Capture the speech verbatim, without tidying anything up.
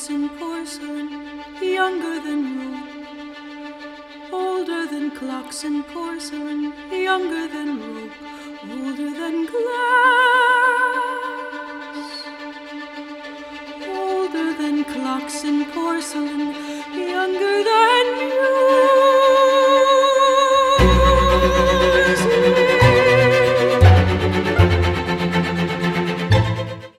and porcelain, younger than rope. Older than clocks and porcelain, younger than rope, older than glass. Older than clocks and porcelain, younger than music.